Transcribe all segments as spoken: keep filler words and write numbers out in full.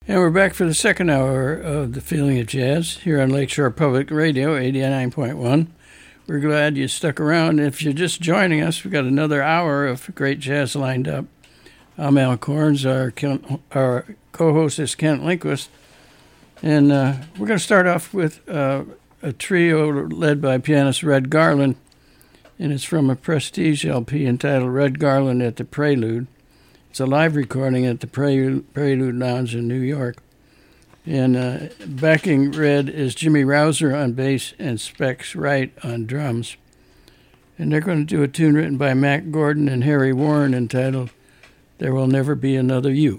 And we're back for the second hour of The Feeling of Jazz here on Lakeshore Public Radio, eighty-nine point one. We're glad you stuck around. If you're just joining us, we've got another hour of great jazz lined up. I'm Al Corns. Our, our co-host is Kent Lindquist. And uh, we're going to start off with uh, a trio led by pianist Red Garland. And it's from a Prestige L P entitled Red Garland at the Prelude. It's a live recording at the Prelude, Prelude Lounge in New York. And uh, backing Red is Jimmy Rouser on bass and Specs Wright on drums. And they're going to do a tune written by Mac Gordon and Harry Warren entitled There Will Never Be Another You.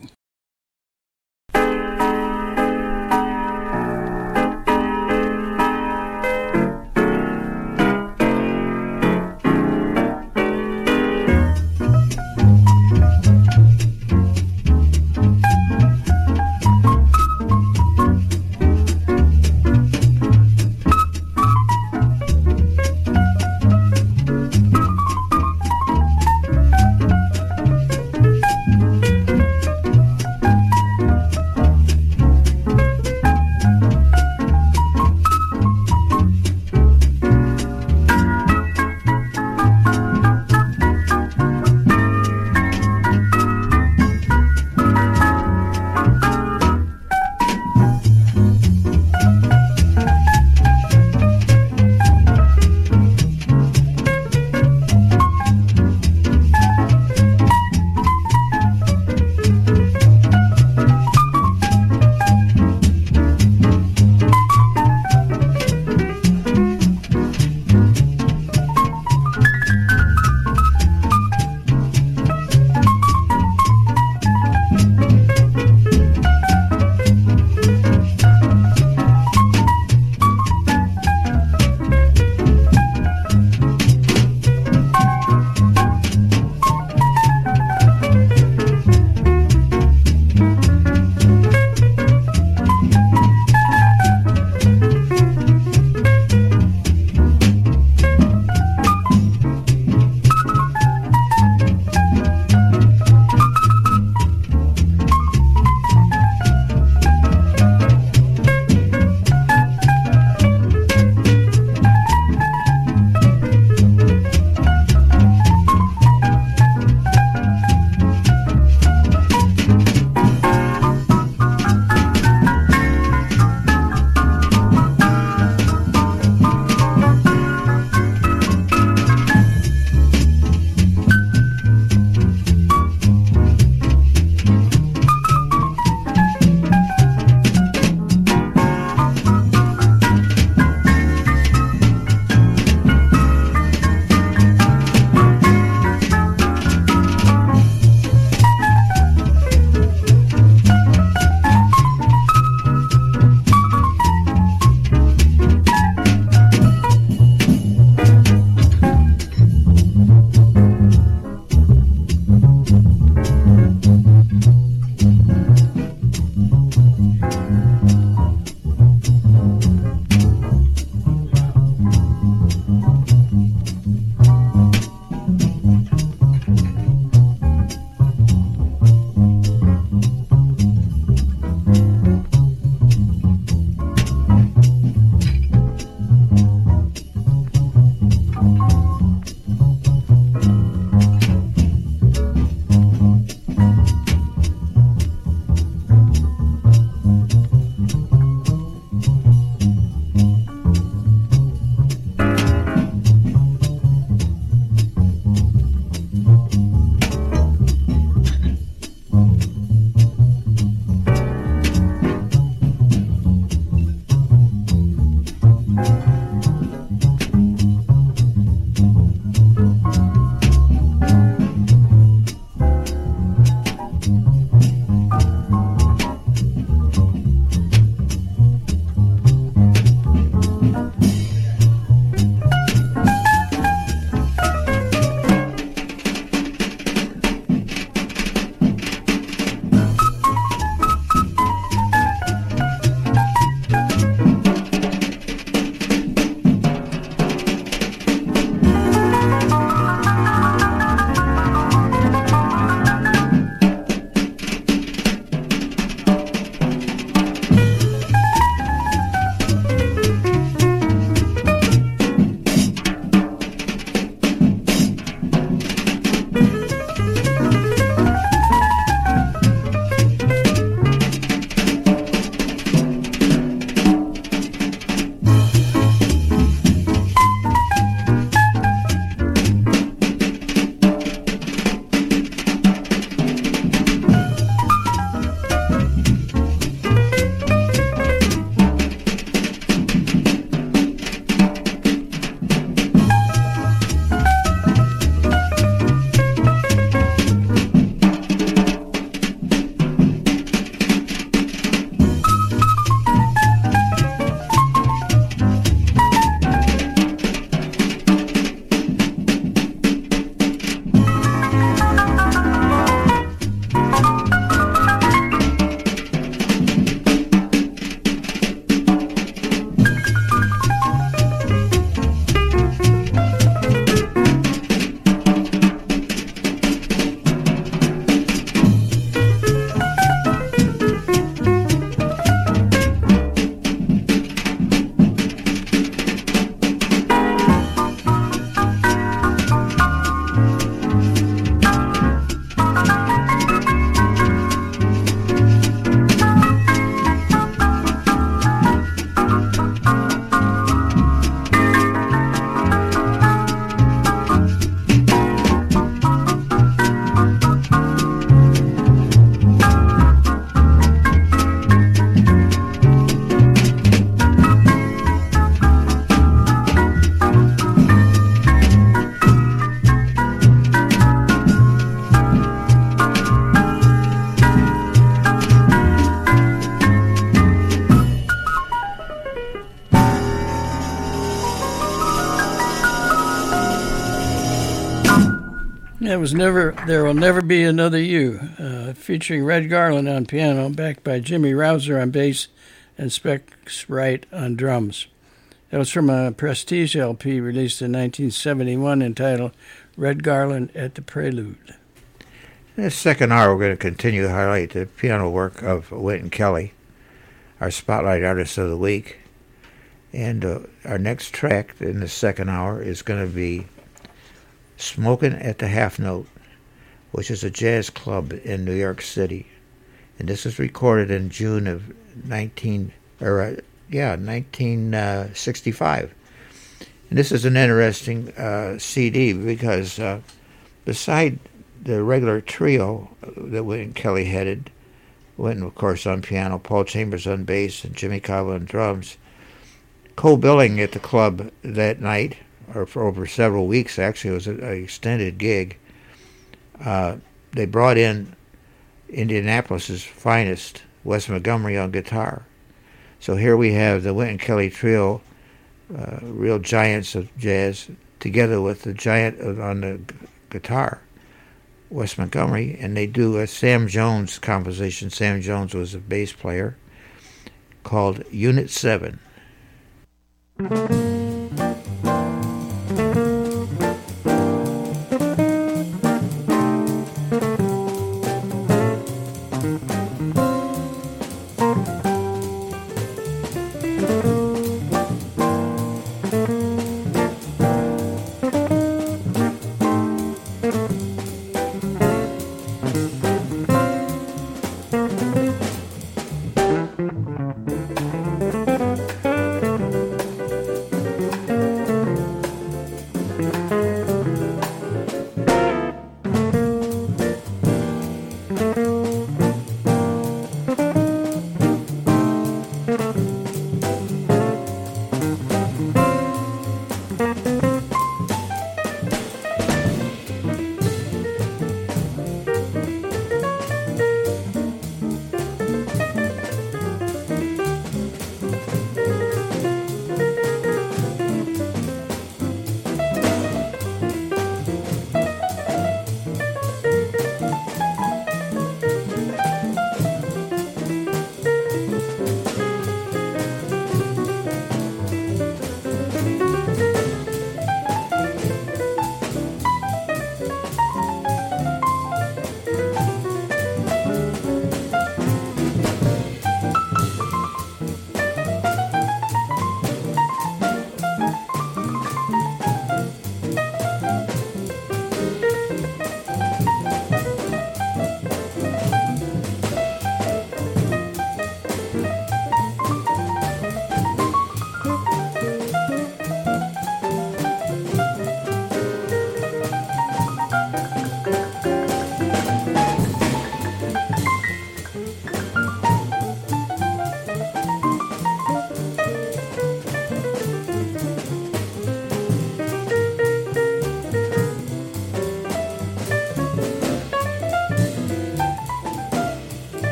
That was never. There Will Never Be Another You, uh, featuring Red Garland on piano, backed by Jimmy Rouser on bass and Specs Wright on drums. That was from a Prestige L P released in nineteen seventy-one entitled Red Garland at the Prelude. In this second hour, we're going to continue to highlight the piano work of Wynton Kelly, our Spotlight Artist of the Week. And uh, our next track in the second hour is going to be Smokin' at the Half Note, which is a jazz club in New York City. And this was recorded in June of nineteen or uh, yeah, nineteen sixty-five. And this is an interesting uh, C D because uh, beside the regular trio that Wynton Kelly headed, Wynton, of course, on piano, Paul Chambers on bass, and Jimmy Cava on drums, co-billing at the club that night, or for over several weeks, actually, it was an extended gig. Uh, they brought in Indianapolis's finest, Wes Montgomery, on guitar. So here we have the Wynton Kelly trio, uh, real giants of jazz, together with the giant on the g- guitar, Wes Montgomery, and they do a Sam Jones composition. Sam Jones was a bass player, called Unit seven.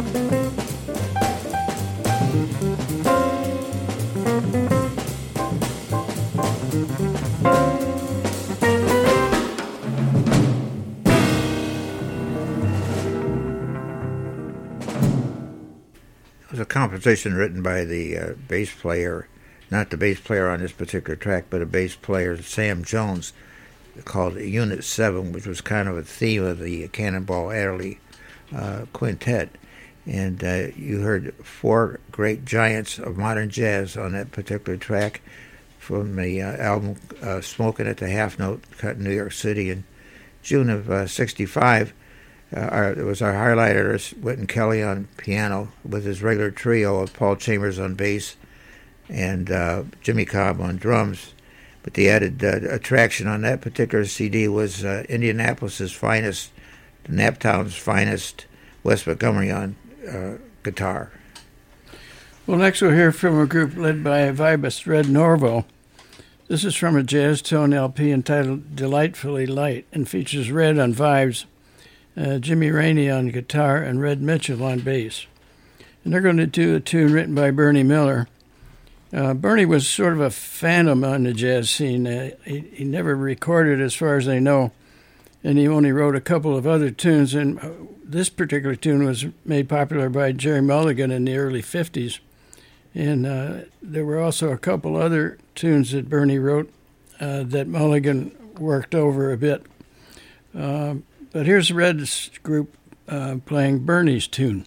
It was a composition written by the uh, bass player, not the bass player on this particular track, but a bass player, Sam Jones, called Unit seven, which was kind of a theme of the Cannonball Adderley uh, quintet. And uh, you heard four great giants of modern jazz on that particular track from the uh, album uh, Smokin' at the Half Note, cut in New York City in June of uh, sixty-five. Uh, our, it was our highlighter, Wynton Kelly on piano, with his regular trio of Paul Chambers on bass and uh, Jimmy Cobb on drums. But the added uh, attraction on that particular C D was uh, Indianapolis's finest, Naptown's finest, Wes Montgomery on uh, guitar. Well, next we'll hear from a group led by vibist Red Norvo. This is from a Jazz Tone L P entitled Delightfully Light and features Red on vibes, uh, Jimmy Rainey on guitar, and Red Mitchell on bass. And they're going to do a tune written by Bernie Miller. Uh, Bernie was sort of a phantom on the jazz scene. Uh, he, he never recorded, as far as I know, and he only wrote a couple of other tunes. And uh, this particular tune was made popular by Jerry Mulligan in the early fifties. And uh, there were also a couple other tunes that Bernie wrote uh, that Mulligan worked over a bit. Uh, but here's Red's group uh, playing Bernie's tune.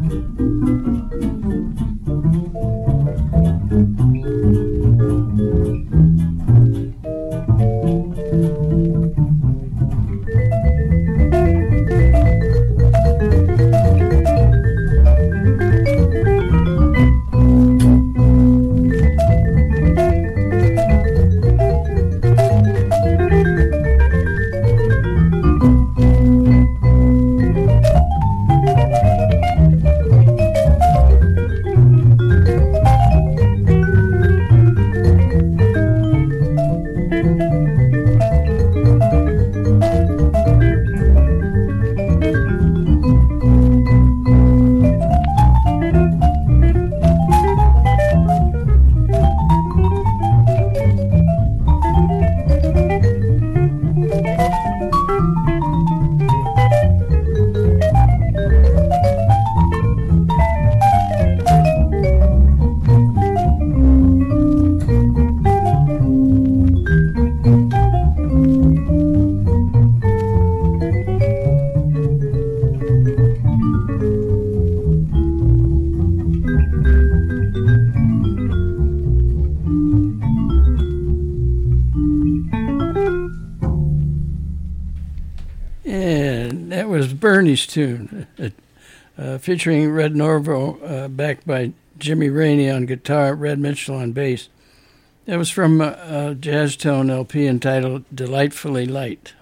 Bernie's tune, uh, uh, featuring Red Norvo, uh, backed by Jimmy Rainey on guitar, Red Mitchell on bass. That was from a, a Jazz Tone L P entitled Delightfully Light.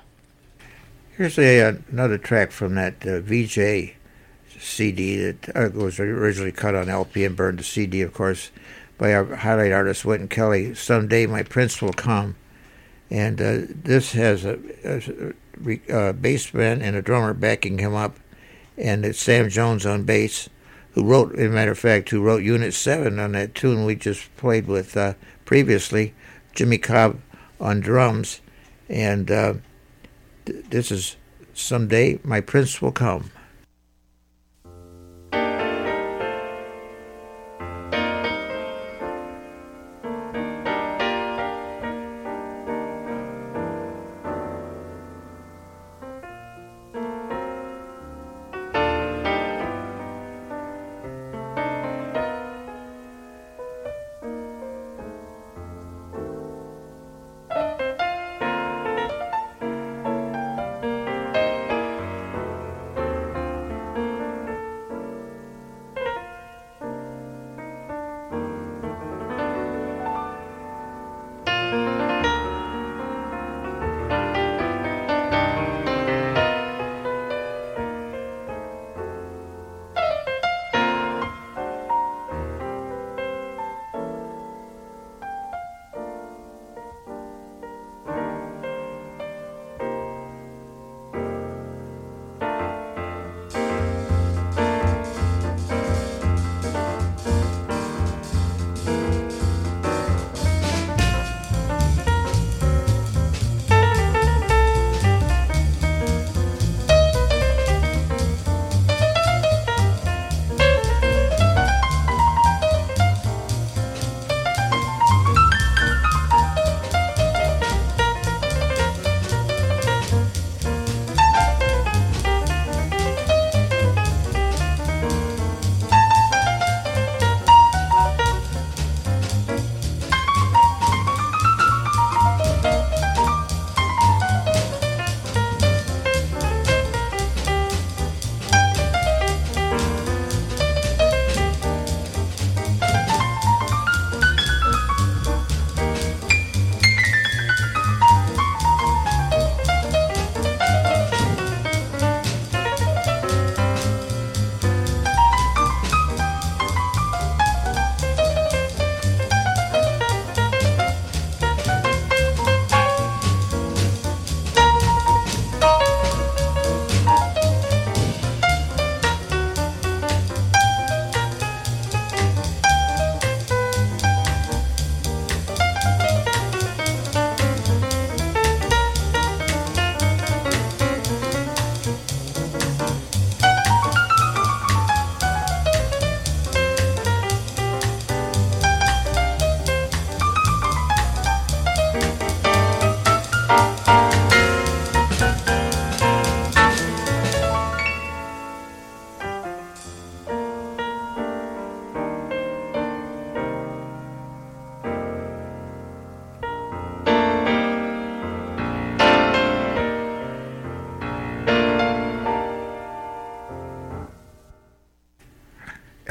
Here's a, uh, another track from that uh, V J C D that uh, was originally cut on L P and burned to C D, of course, by our highlight artist, Wynton Kelly, Someday My Prince Will Come. And uh, this has a, a, a bass man and a drummer backing him up, and it's Sam Jones on bass, who wrote, as a matter of fact, who wrote Unit seven on that tune we just played with uh, previously, Jimmy Cobb on drums, and uh, th- this is Someday My Prince Will Come.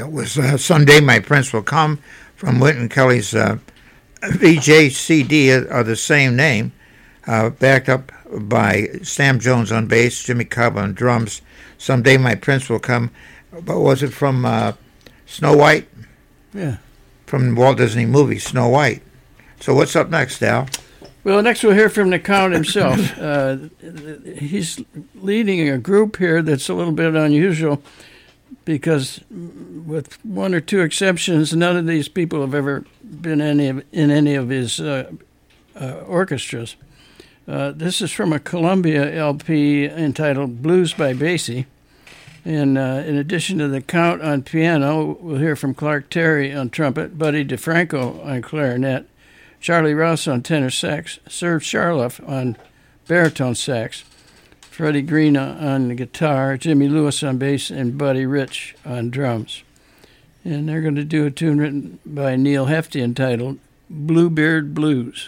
It was uh, Someday My Prince Will Come from Wynton Kelly's uh, V J C D of the same name, uh, backed up by Sam Jones on bass, Jimmy Cobb on drums. Someday My Prince Will Come. But was it from uh, Snow White? Yeah. From the Walt Disney movie, Snow White. So what's up next, Al? Well, next we'll hear from the Count himself. Uh, he's leading a group here that's a little bit unusual because, with one or two exceptions, none of these people have ever been any of, in any of his uh, uh, orchestras. Uh, this is from a Columbia L P entitled Blues by Basie. And uh, in addition to the Count on piano, we'll hear from Clark Terry on trumpet, Buddy DeFranco on clarinet, Charlie Rouse on tenor sax, Serge Charloff on baritone sax, Freddie Green on the guitar, Jimmy Lewis on bass, and Buddy Rich on drums. And they're going to do a tune written by Neil Hefti entitled Bluebeard Blues.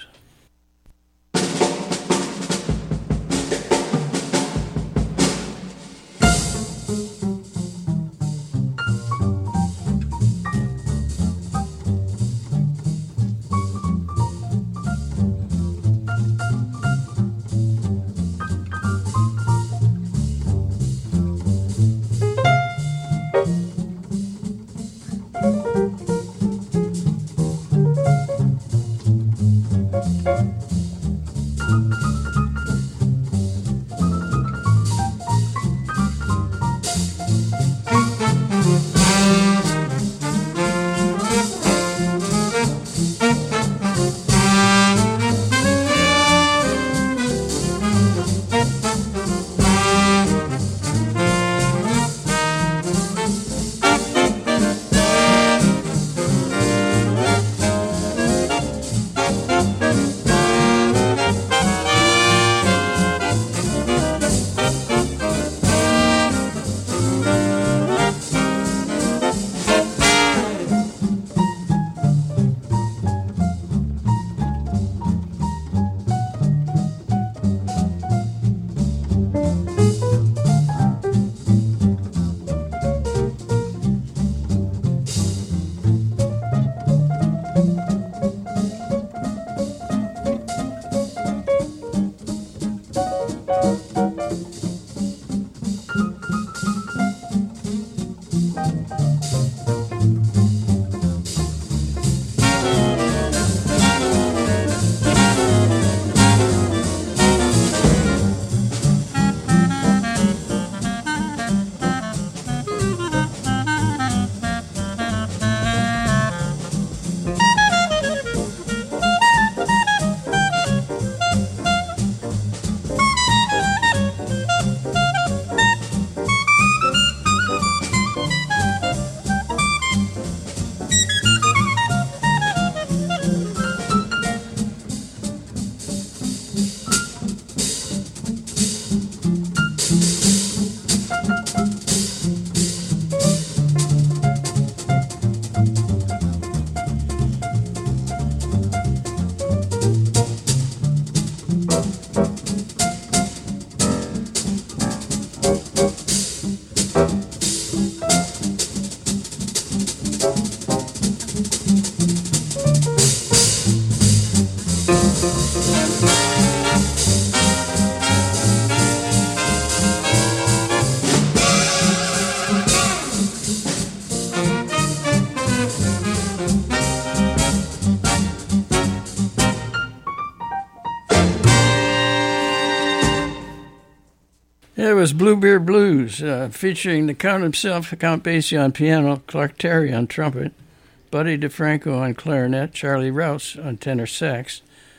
It was Bluebeard Blues, uh, featuring the Count himself, Count Basie on piano, Clark Terry on trumpet, Buddy DeFranco on clarinet, Charlie Rouse on tenor sax,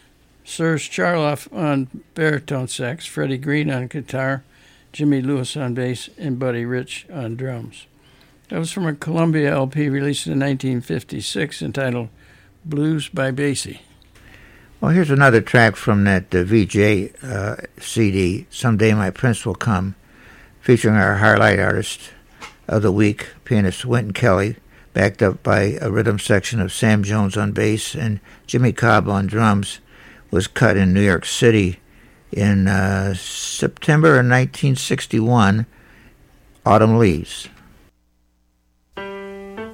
Serge Charloff on baritone sax, Freddie Green on guitar, Jimmy Lewis on bass, and Buddy Rich on drums. That was from a Columbia L P released in nineteen fifty-six entitled Blues by Basie. Well, here's another track from that uh, V J uh, C D, Someday My Prince Will Come, featuring our highlight artist of the week, pianist Wynton Kelly, backed up by a rhythm section of Sam Jones on bass and Jimmy Cobb on drums, was cut in New York City in uh, September of nineteen sixty-one, Autumn Leaves.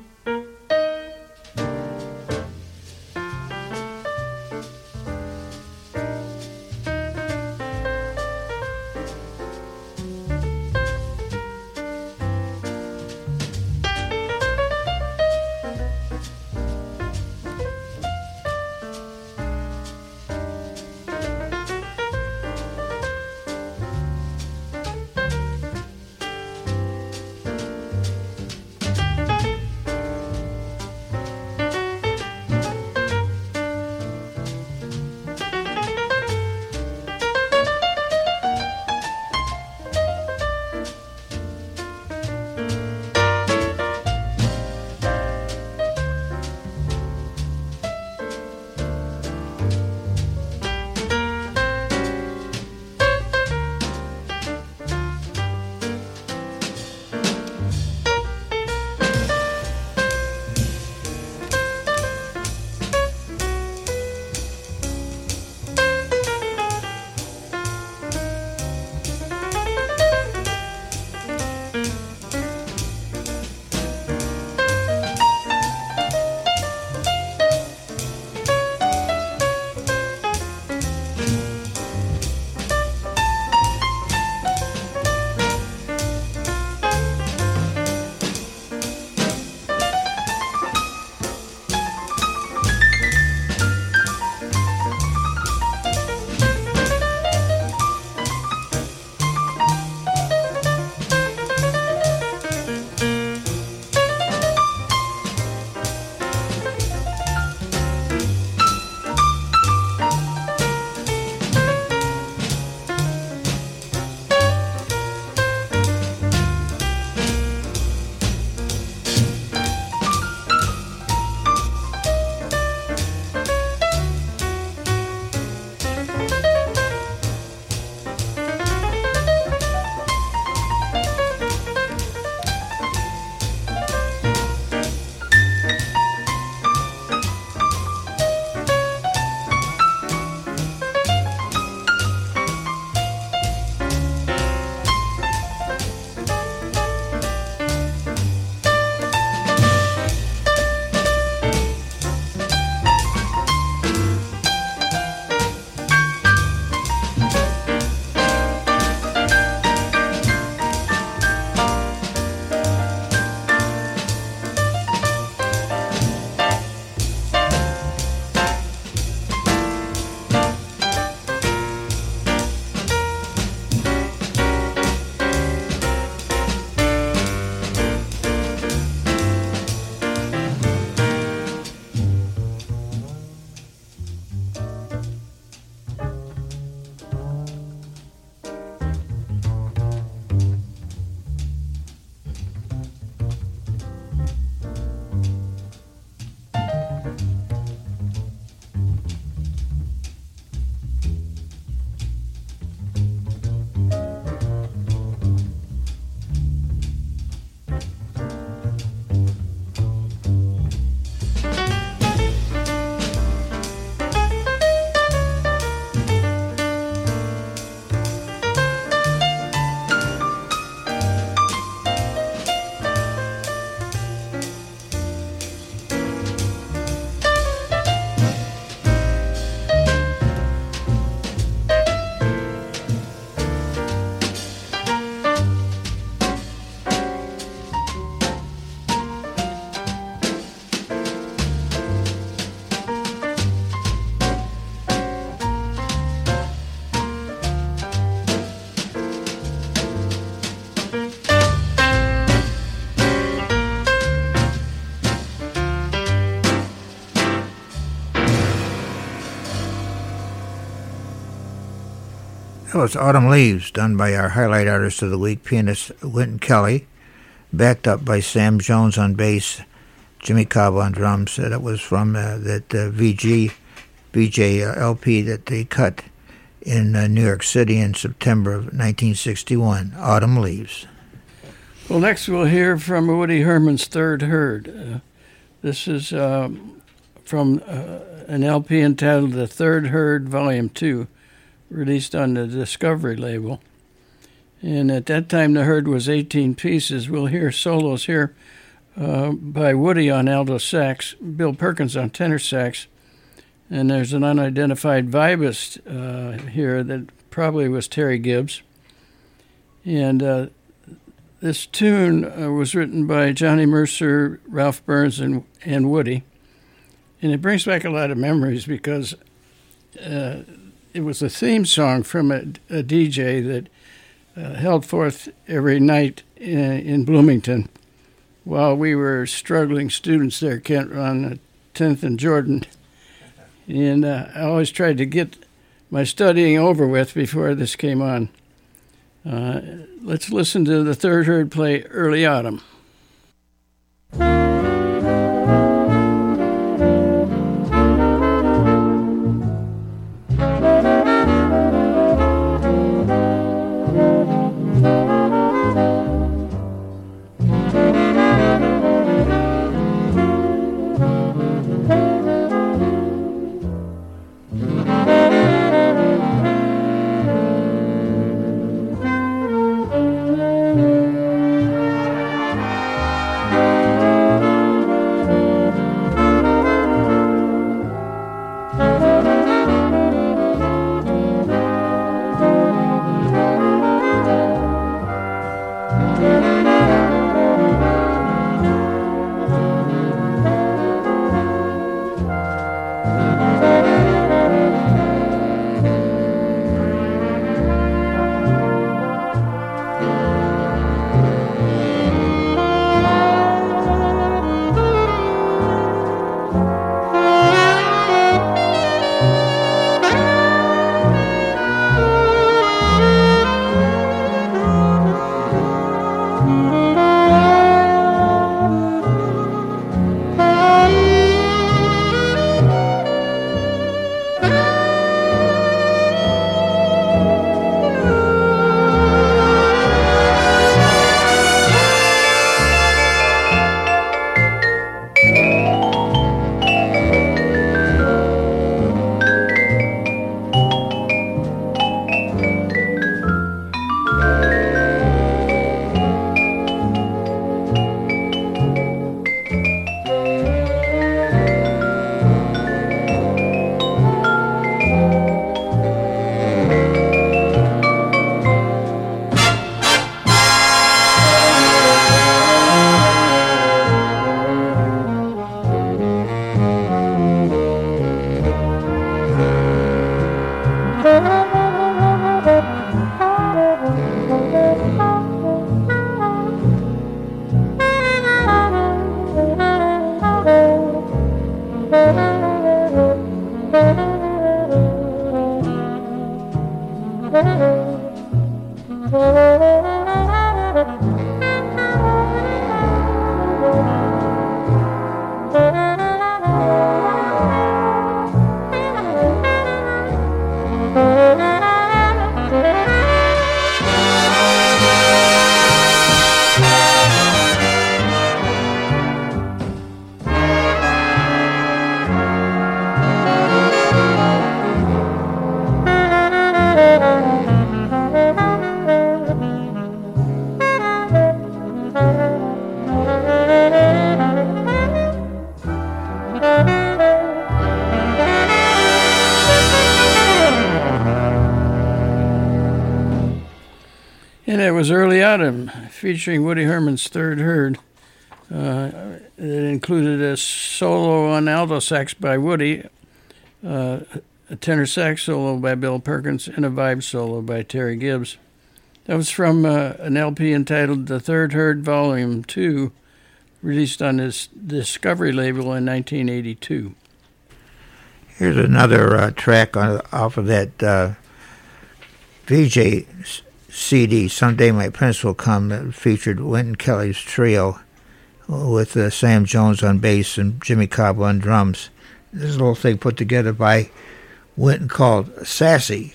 That was Autumn Leaves, done by our highlight artist of the week, pianist Wynton Kelly, backed up by Sam Jones on bass, Jimmy Cobb on drums. That was from uh, that uh, V G, V J uh, L P that they cut in uh, New York City in September of nineteen sixty-one, Autumn Leaves. Well, next we'll hear from Woody Herman's Third Herd. Uh, this is uh, from uh, an L P entitled The Third Herd, Volume two, released on the Discovery label. And at that time, the herd was eighteen pieces. We'll hear solos here uh, by Woody on alto sax, Bill Perkins on tenor sax, and there's an unidentified vibist uh, here that probably was Terry Gibbs. And uh, this tune uh, was written by Johnny Mercer, Ralph Burns, and, and Woody. And it brings back a lot of memories because uh, it was a theme song from a, a D J that uh, held forth every night in, in Bloomington while we were struggling students there, Kent, on tenth and Jordan. And uh, I always tried to get my studying over with before this came on. Uh, let's listen to the Third Herd play Early Autumn. And it was Early Autumn, featuring Woody Herman's Third Herd. Uh, it included a solo on alto sax by Woody, uh, a tenor sax solo by Bill Perkins, and a vibe solo by Terry Gibbs. That was from uh, an L P entitled The Third Herd Volume two, released on his Discovery label in nineteen eighty-two. Here's another uh, track on, off of that uh, V J C D, Someday My Prince Will Come, that featured Wynton Kelly's trio with uh, Sam Jones on bass and Jimmy Cobb on drums. This is a little thing put together by Wynton called Sassy.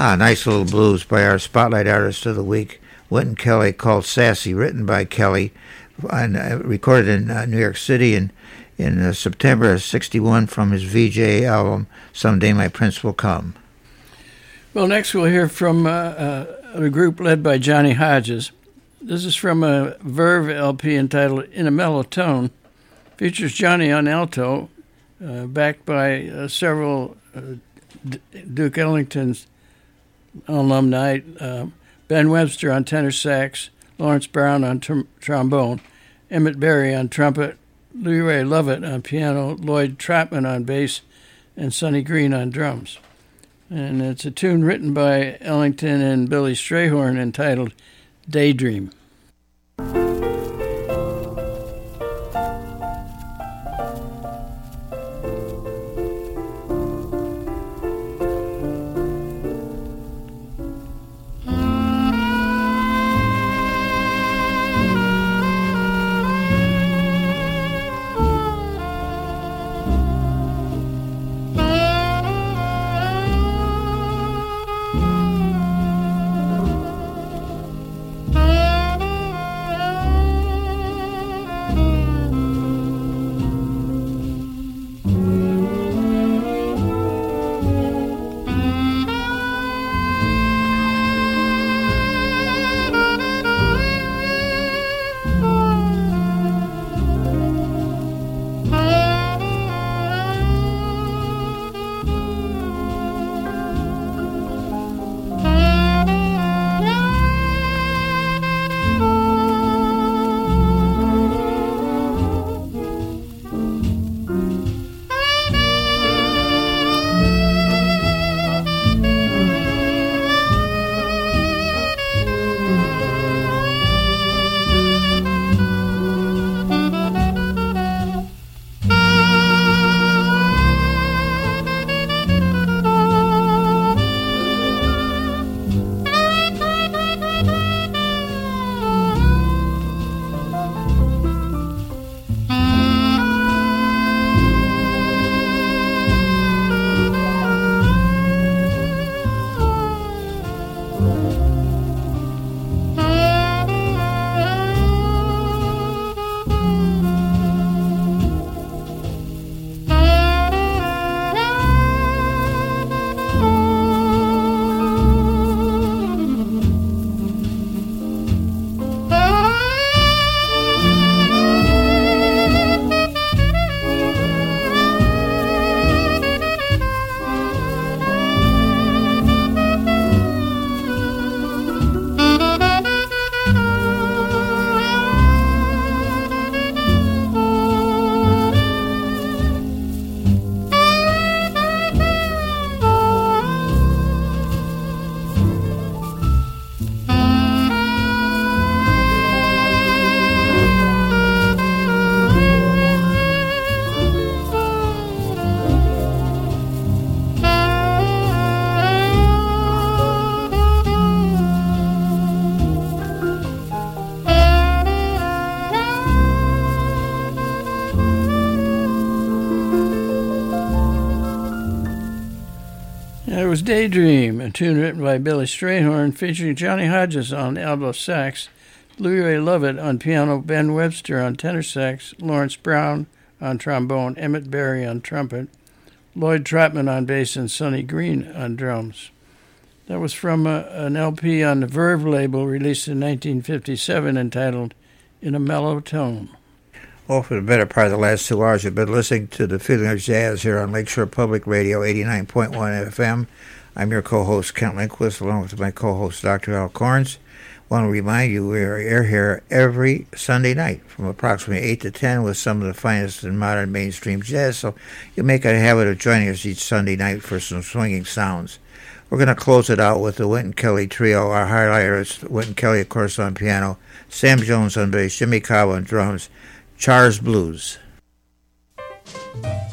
Ah, nice little blues by our Spotlight Artist of the Week, Wynton Kelly, called Sassy, written by Kelly, and uh, recorded in uh, New York City in, in uh, September of sixty-one from his V J album, Someday My Prince Will Come. Well, next we'll hear from uh, uh, a group led by Johnny Hodges. This is from a Verve L P entitled In a Mellow Tone. Features Johnny on alto, uh, backed by uh, several uh, D- Duke Ellington's alumni, uh, Ben Webster on tenor sax, Lawrence Brown on tr- trombone, Emmett Berry on trumpet, Louis Ray Lovett on piano, Lloyd Trapman on bass, and Sonny Green on drums. And it's a tune written by Ellington and Billy Strayhorn entitled Daydream. It was Daydream, a tune written by Billy Strayhorn, featuring Johnny Hodges on alto sax, Louis Ray Lovett on piano, Ben Webster on tenor sax, Lawrence Brown on trombone, Emmett Berry on trumpet, Lloyd Trapman on bass, and Sonny Green on drums. That was from a, an L P on the Verve label released in nineteen fifty-seven entitled In a Mellow Tone. Well, for the better part of the last two hours, you've been listening to The Feeling of Jazz here on Lakeshore Public Radio, eighty-nine point one F M. I'm your co-host, Kent Lindquist, along with my co-host, Doctor Al Corns. I want to remind you we are here every Sunday night from approximately eight to ten with some of the finest in modern mainstream jazz, so you make a habit of joining us each Sunday night for some swinging sounds. We're going to close it out with the Wynton Kelly Trio. Our highlighters, Wynton Kelly, of course, on piano, Sam Jones on bass, Jimmy Cobb on drums, Char's Blues.